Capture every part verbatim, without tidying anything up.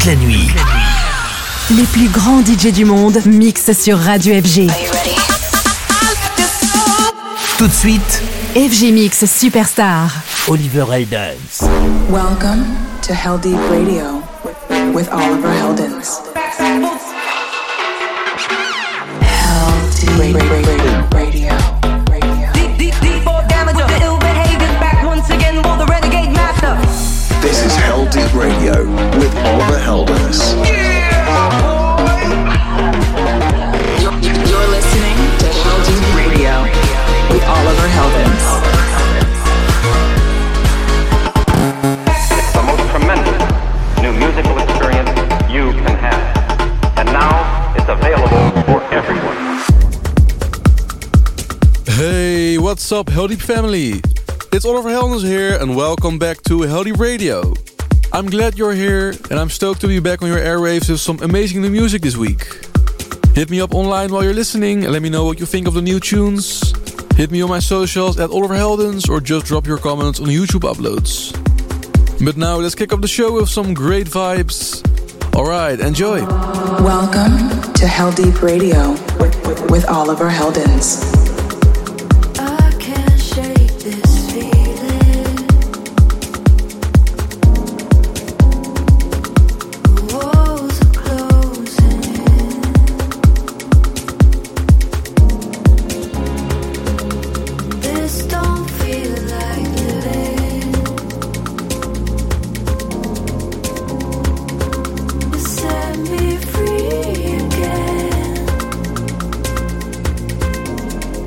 la nuit. Les plus grands D J du monde mixent sur Radio F G. Tout de suite, F G Mix Superstar. Oliver Heldens. Welcome to Hell Deep Radio with Oliver Heldens. Hell Deep Radio. Radio. Deep, deep, deep, more damage of the ill behavior. Back once again for the renegade master. This is Hell Deep Radio with Oliver Heldens. Yeah, boy. You're, you're listening to Hell Deep Radio with Oliver Heldens. It's the most tremendous new musical experience you can have. And now it's available for everyone. Hey, what's up, Hell Deep family? It's Oliver Heldens here, and welcome back to Hell Deep Radio. I'm glad you're here, and I'm stoked to be back on your airwaves with some amazing new music this week. Hit me up online while you're listening, and let me know what you think of the new tunes. Hit me on my socials at Oliver Heldens, or just drop your comments on YouTube uploads. But now, let's kick off the show with some great vibes. Alright, enjoy! Welcome to Hell Deep Radio with, with, with Oliver Heldens. Free again.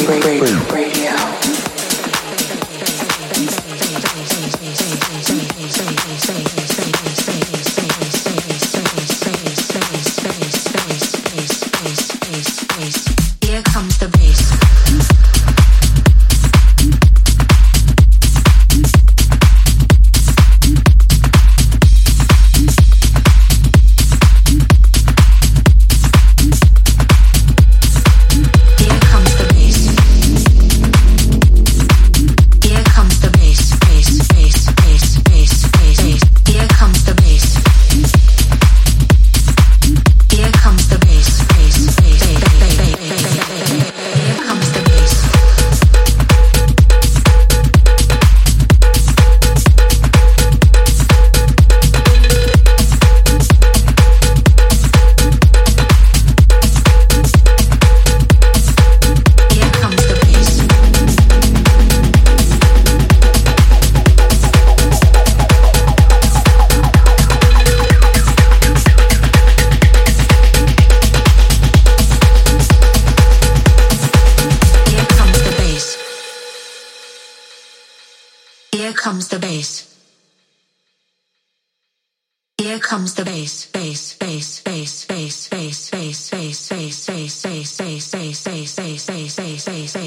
Radio. Here comes the bass. Comes the bass. Here comes the bass, bass, bass, bass, bass, bass, bass, bass, bass, bass, bass, bass, bass, bass, bass, bass, bass,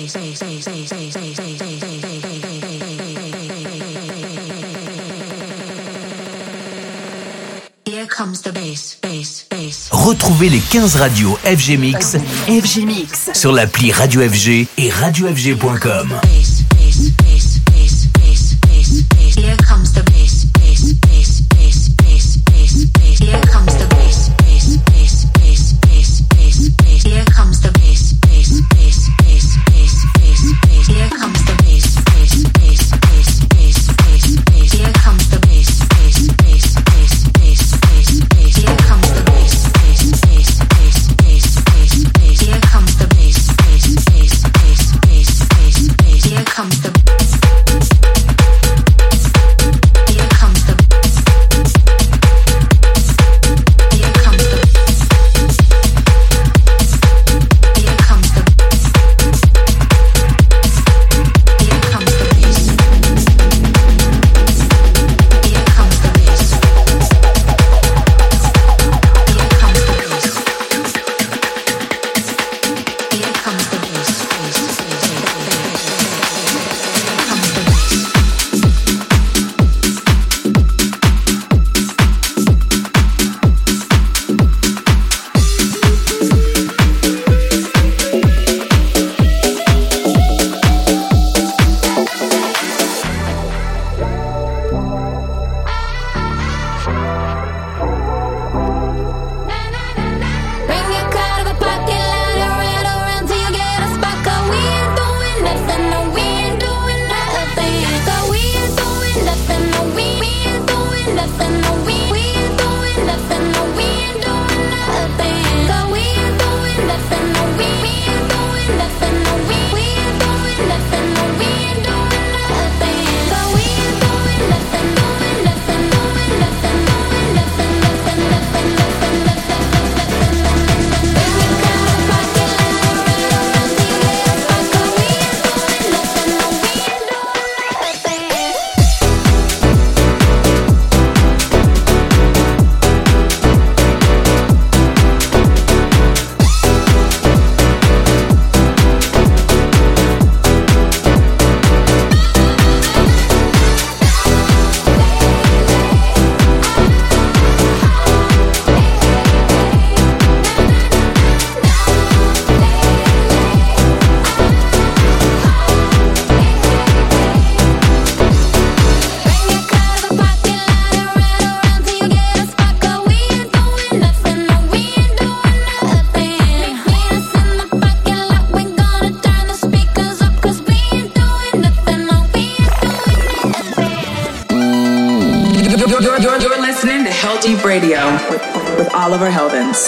Here comes the bass, bass, bass. Retrouvez les quinze radios F G Mix, F G Mix sur l'appli Radio F G et radio f g point com. Here comes the bass, bass, bass, bass, bass, bass, bass. Here comes the bass, bass, bass, bass, bass, bass, bass. Here comes the bass, bass, bass, bass, bass, bass, bass. Here comes the bass, bass, bass, bass, bass, bass, bass. Here comes the bass, bass, bass, bass, bass, bass, bass. Here comes the bass, bass, bass, bass, bass, bass, bass. Here comes the bass, bass, bass, bass, bass, bass, bass. Here comes the Deep Radio with, with Oliver Heldens.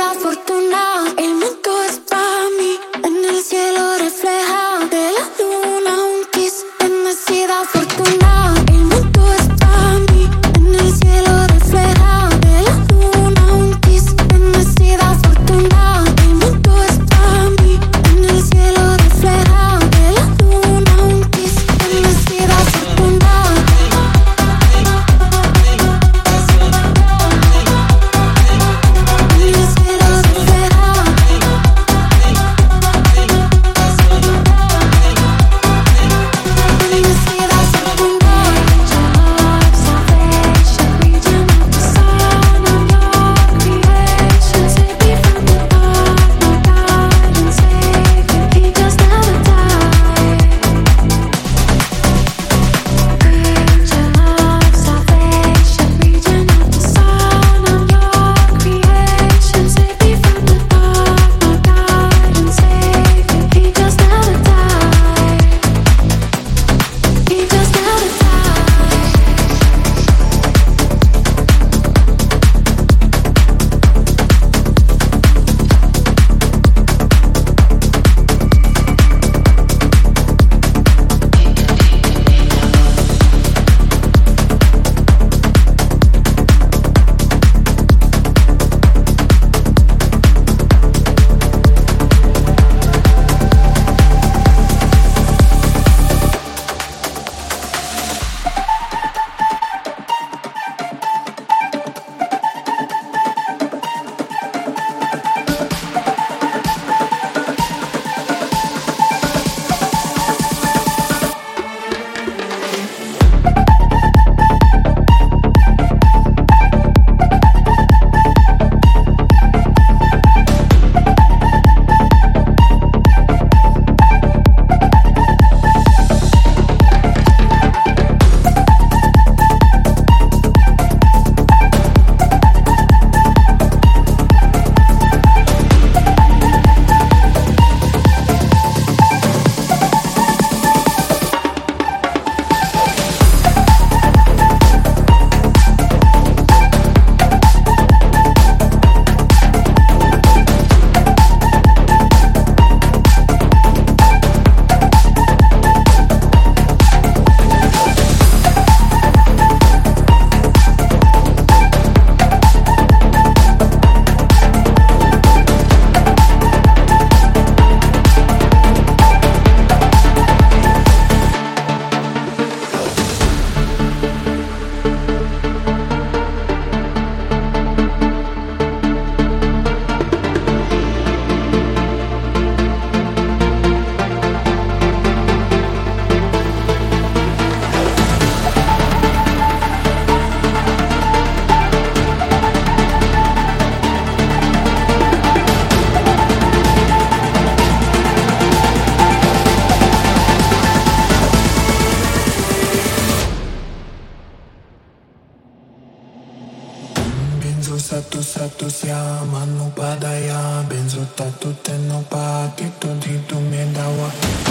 satu satu siapa nupadaya benzo tatu tenopati toditu mendawa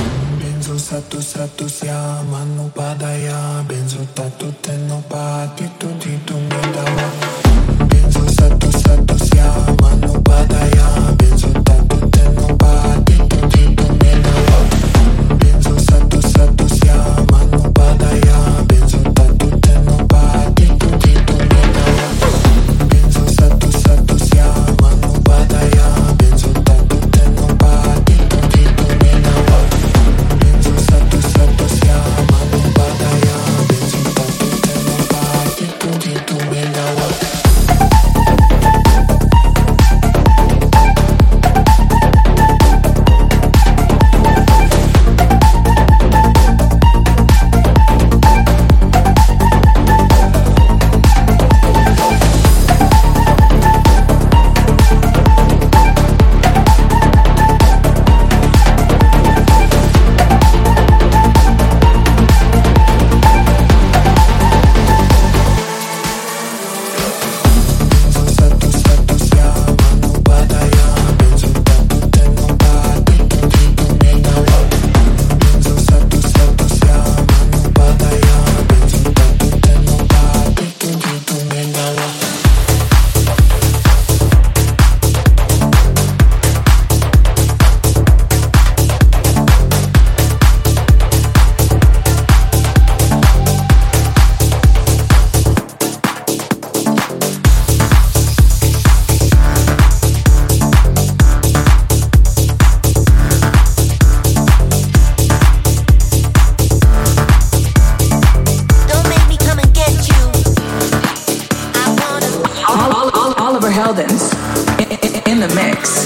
benzo satu satu siapa nupadaya benzo tatu tenopati toditu mendawa benzo satu satu siapa nupadaya benzo tatu tenopati toditu mendawa benzo satu satu siapa nupadaya benzo tatu tenopati toditu mendawa benzo satu satu siapa nupadaya benzo tatu tenopati toditu mendawa benzo satu satu siapa nupadaya benzo tatu tenopati toditu mendawa Heldens in, in, in the mix.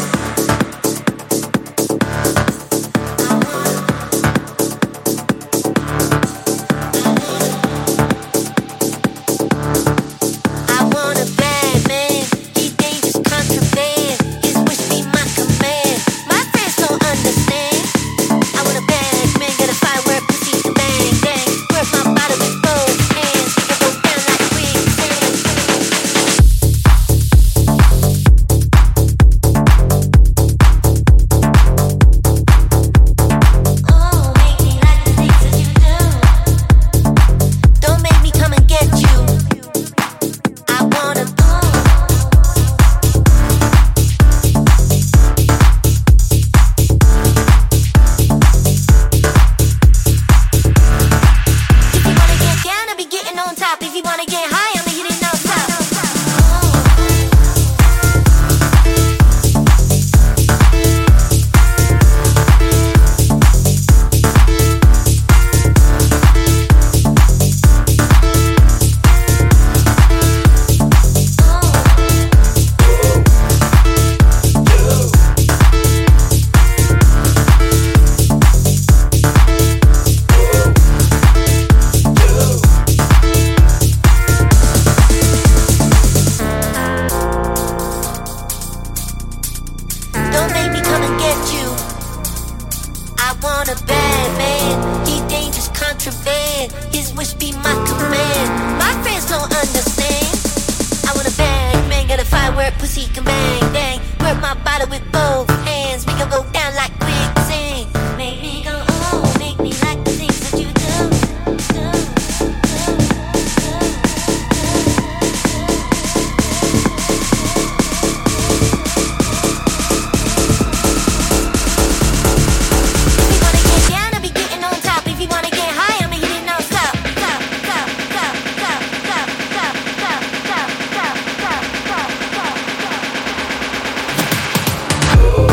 Oh.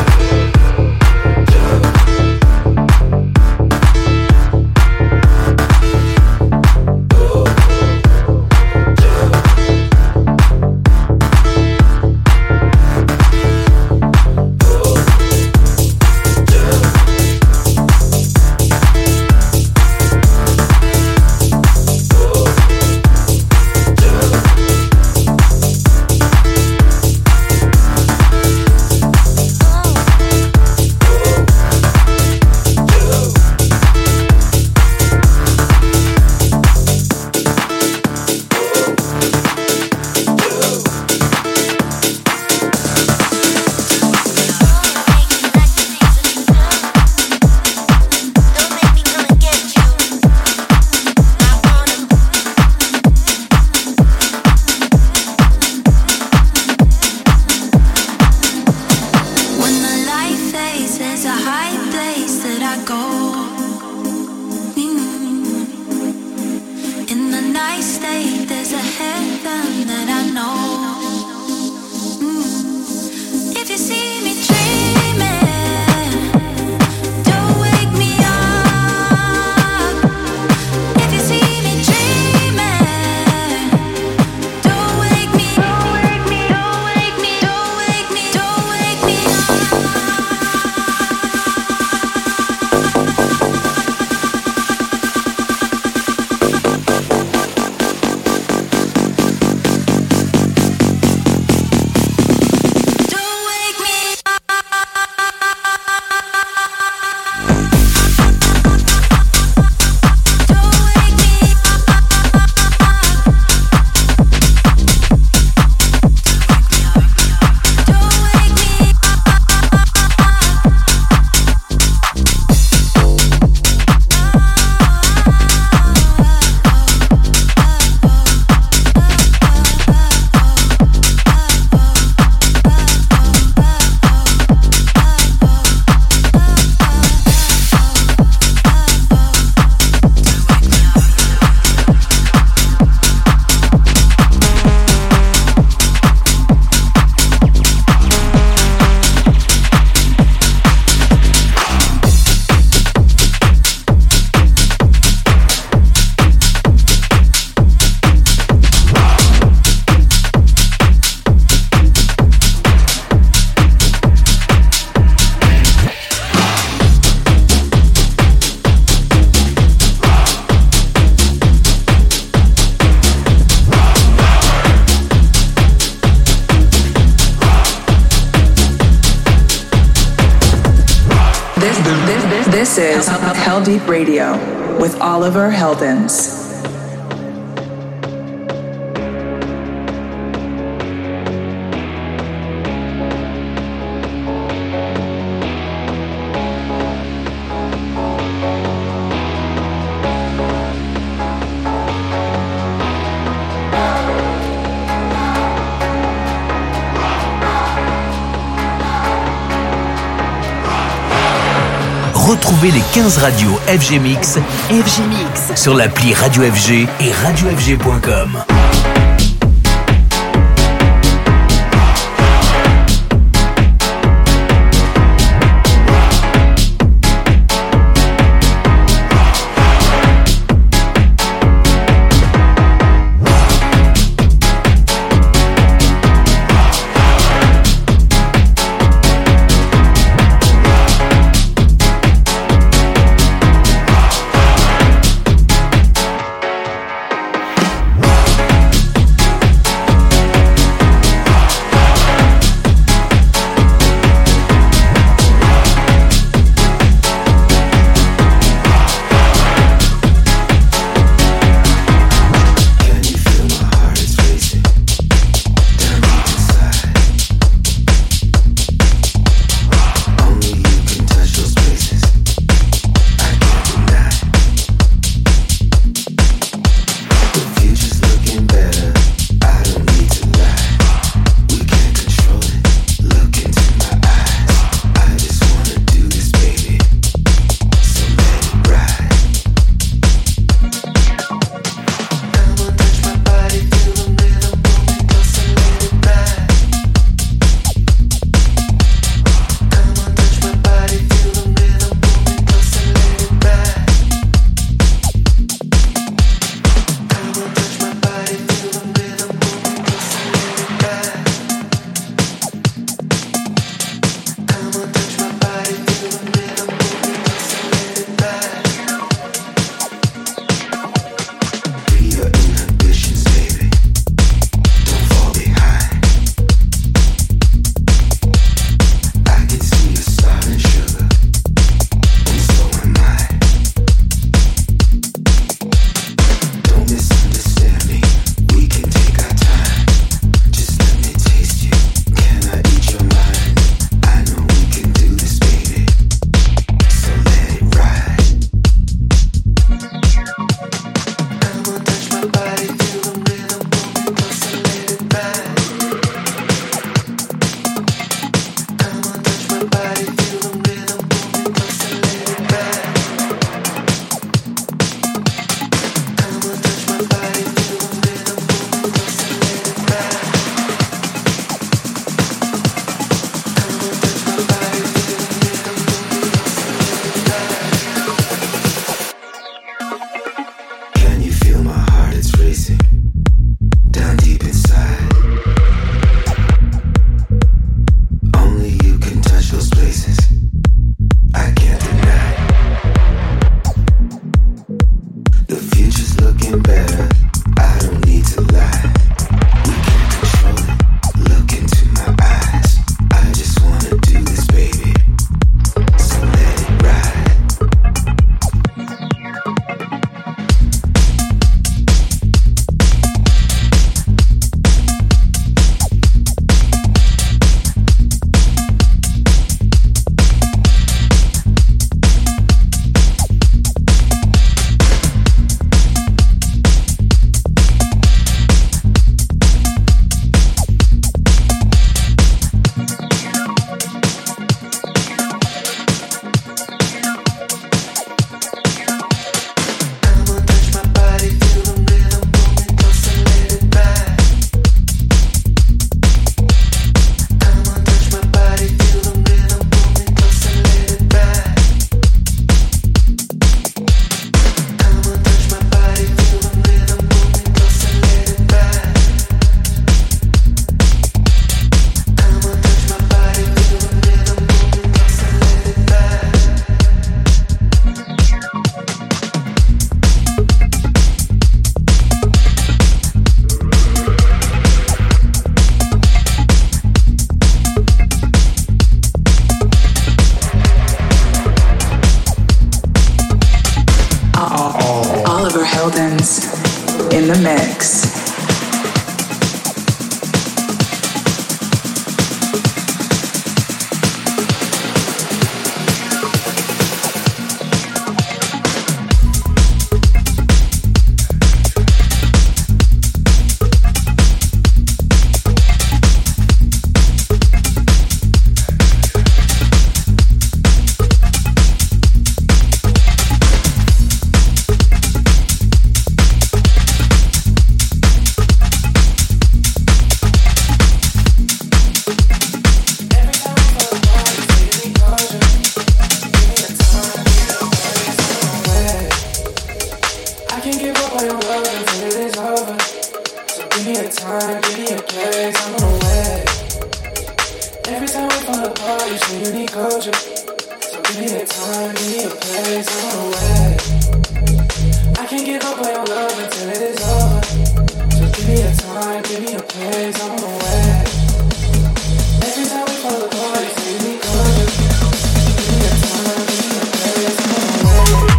This is Hell Deep Radio with Oliver Heldens. Retrouvez les quinze radios F G Mix, F G Mix sur l'appli Radio F G et radio f g point com. say you need closure. So give me a time, give me a place, I'm on the way. I can't give up on your love until it is over. So give me a time, give me a place, I'm on the way. Every time we fall apart, you say you need closure. Give me a time, give me a place, I'm on the way.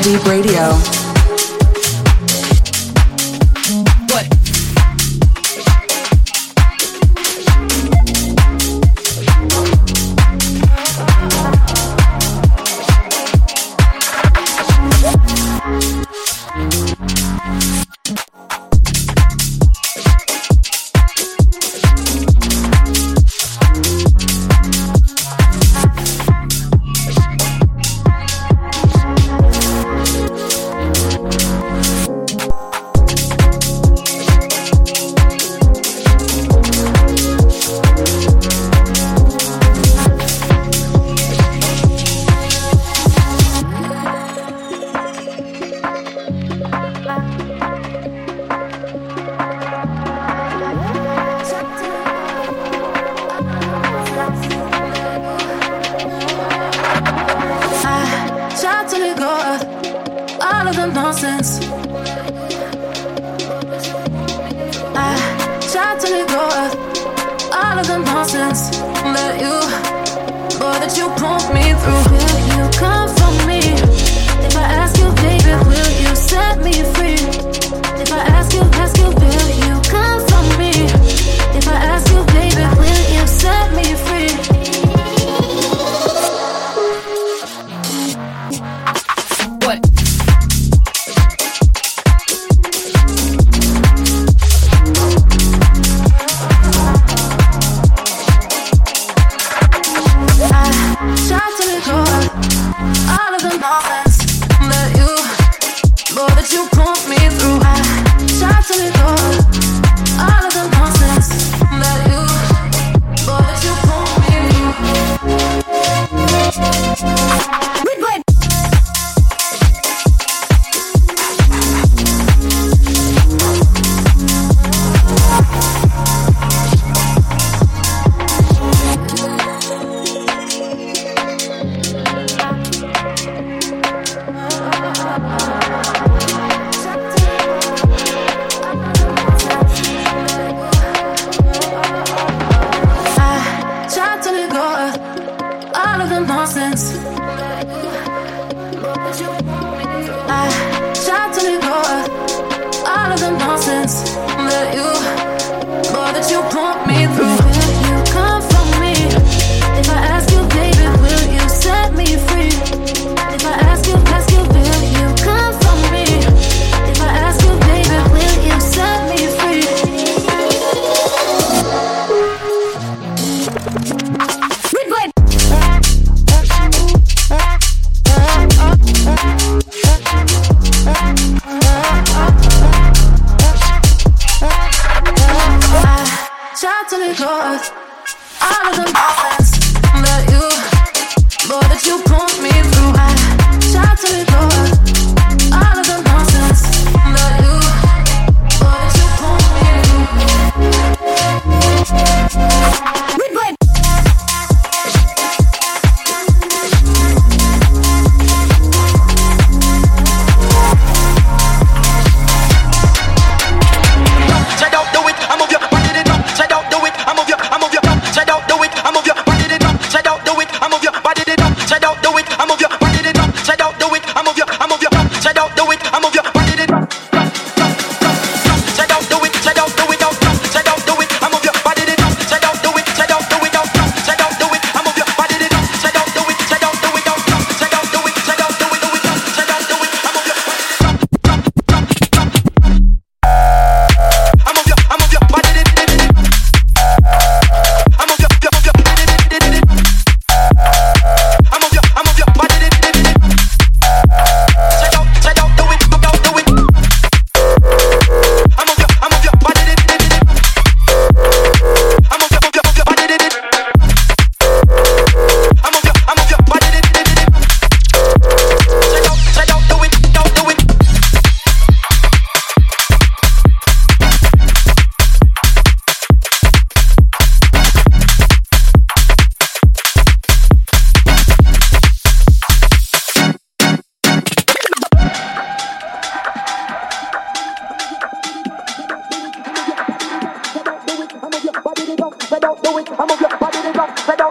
Deep Radio.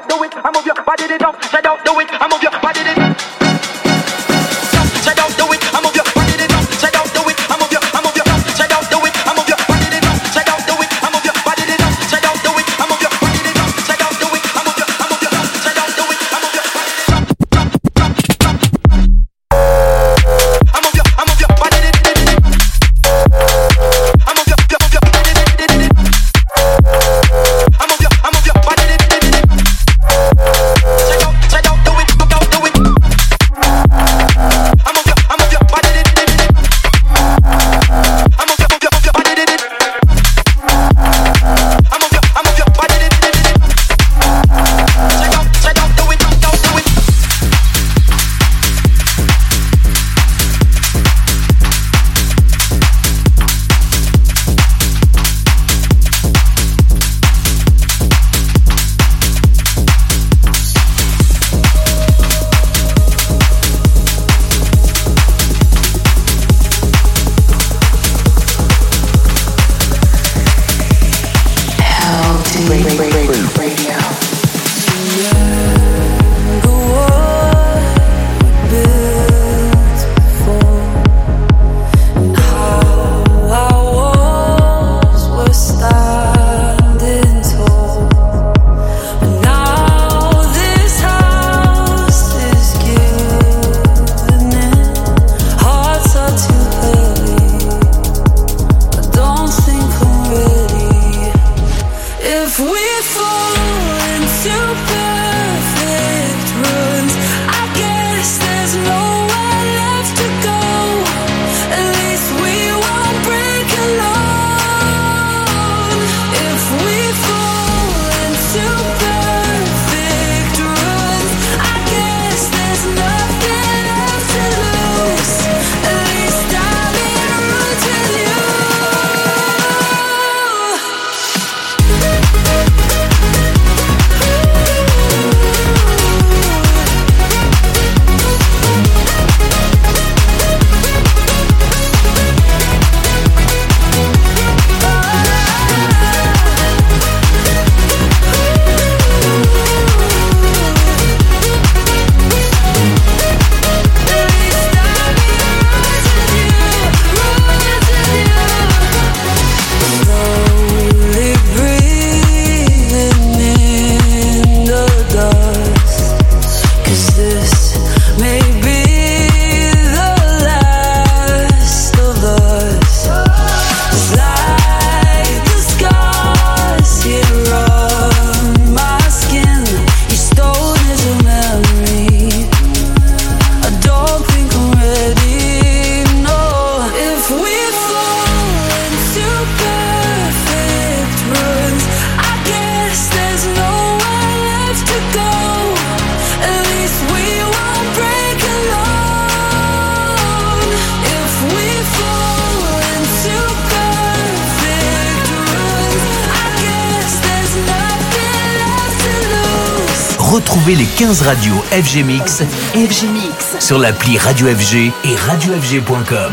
body, they don't, they don't do it. I move your body, they don't. They don't do it. Radio. Retrouvez les quinze radios F G Mix, F G Mix sur l'appli Radio F G et radio f g point com.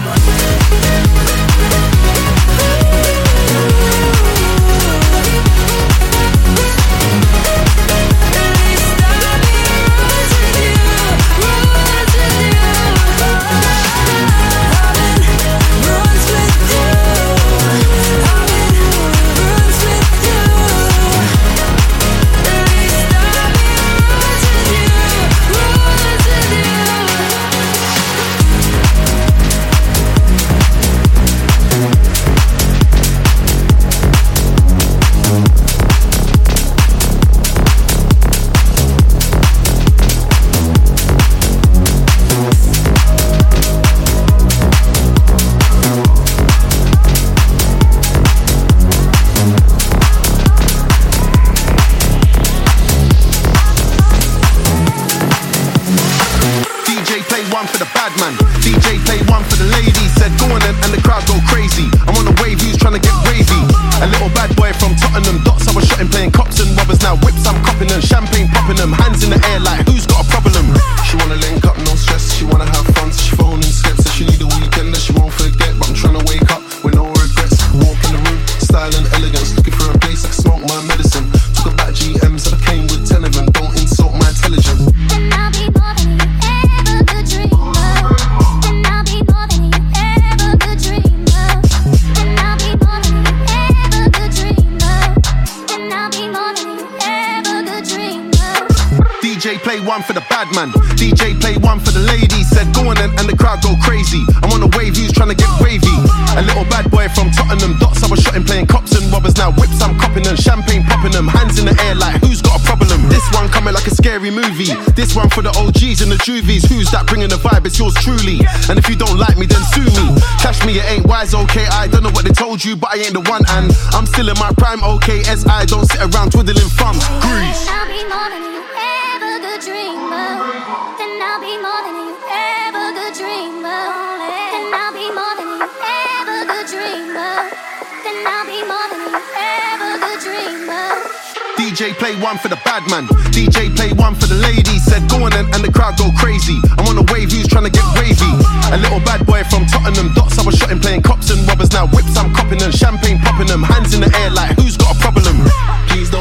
one for the bad man. D J play one for the ladies. Said go on and, and the crowd go crazy. I'm on a wave, who's trying to get wavy? A little bad boy from Tottenham. Dots I was shotting playing cops and robbers. Now whips I'm copping them. Champagne popping them. Hands in the air like who's got a problem? This one coming like a scary movie. This one for the O Gs and the juvies. Who's that bringing the vibe? It's yours truly. And if you don't like me then sue me. Cash me, it ain't wise, okay. I don't know what they told you, but I ain't the one. And I'm still in my prime, okay. S I don't sit around twiddling thumbs. Grease. I'll be more than you ever could dream of. Then I'll be more than you ever could dream of. Then I'll be more than you ever could dream of. Then I'll be more than you ever could dream of. D J play one for the bad man. D J play one for the ladies. Said go on and, and the crowd go crazy. I'm on a wave, who's trying to get wavy? A little bad boy from Tottenham. Dots I was shotting playing cops and robbers. Now whips I'm copping them. Champagne popping them. Hands in the air like who's got a problem? Please don't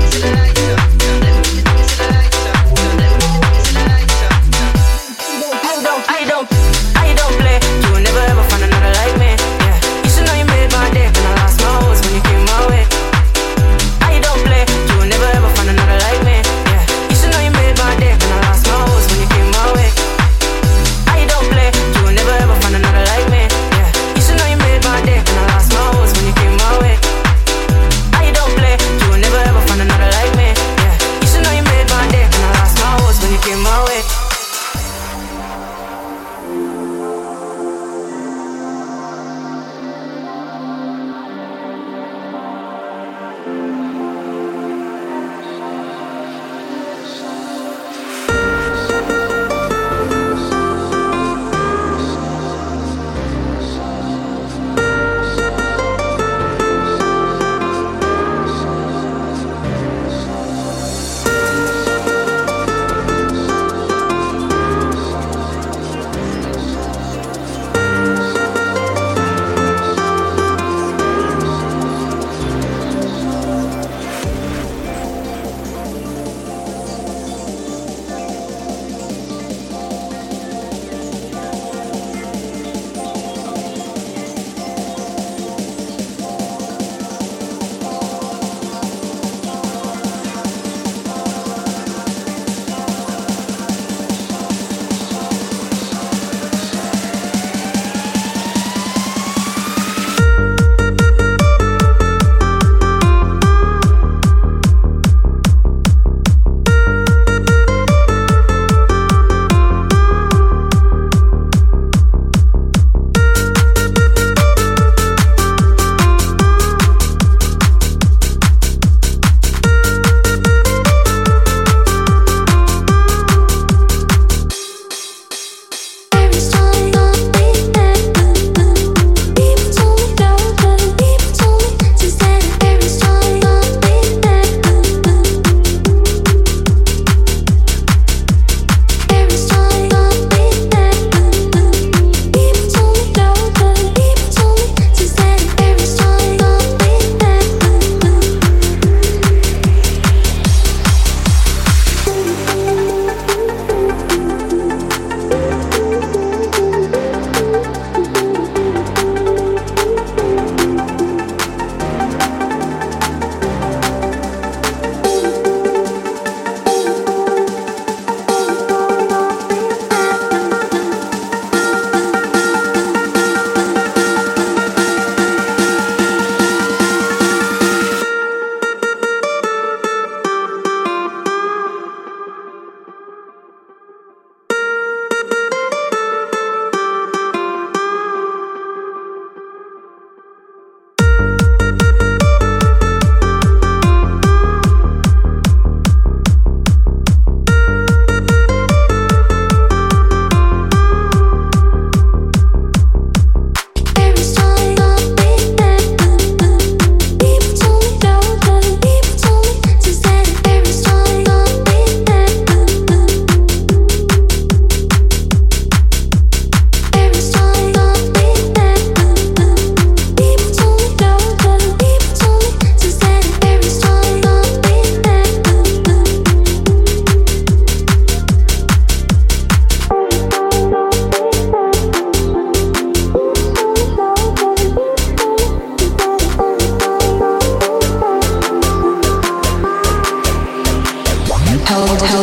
I don't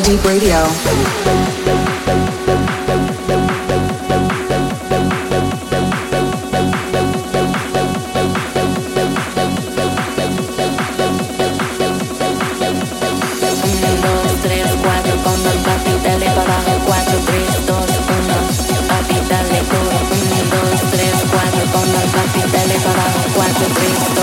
Deep Radio. Dale para abajo, cuatro, tres, dos, uno, papi, dale para abajo, cuatro, tres,